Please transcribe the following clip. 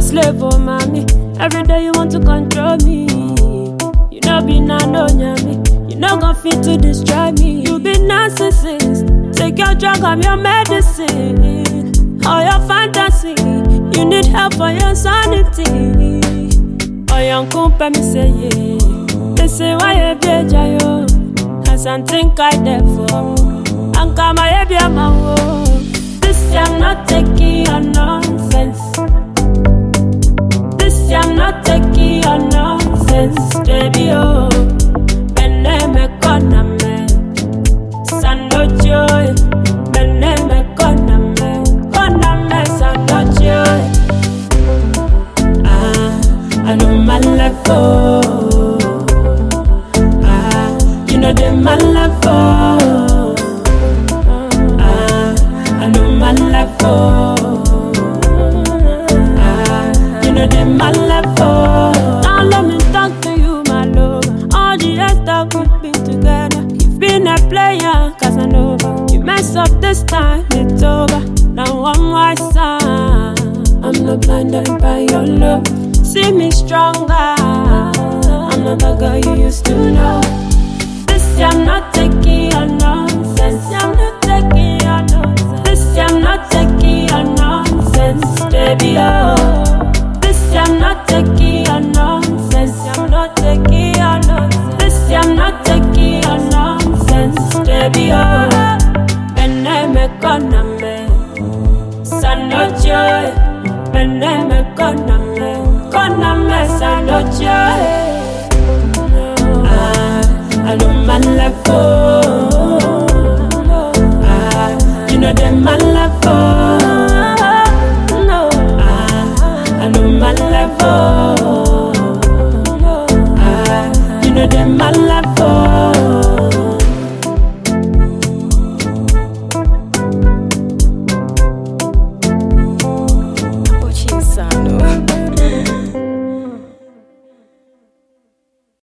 slave, oh mommy. Every day you want to control me. You know be no me. You know gon' fit to destroy me. You be narcissist. Take your drug, I'm your medicine. All your fantasy. You need help for your sanity. Oh young compa me say yeah. They say why you be a jayo. Cause I think I therefore. And come I be a man. This I'm not taking your nonsense. This I'm not taking your nonsense, baby. Oh, beneme kona me, sando joy. Beneme kona me, sando joy. I know my level. You know the my level. I know my level. You know them my level. Now let me talk to you, my love. All the years that we've been together, you've been a player, Casanova. You mess up this time, it's over. Now I'm wiser. I'm not blinded by your love. See me stronger. I'm not the girl you used to know. This year I'm not taking your nonsense. I'm not taking your nonsense. This year I'm not taking your nonsense, baby. Oh. I'm not taking your nonsense. I'm not taking your nonsense. This I'm not taking your nonsense, baby. Oh, beneme kona me, sando joy. Beneme kona me, sando joy. I know my level. You know them my level. I know my level.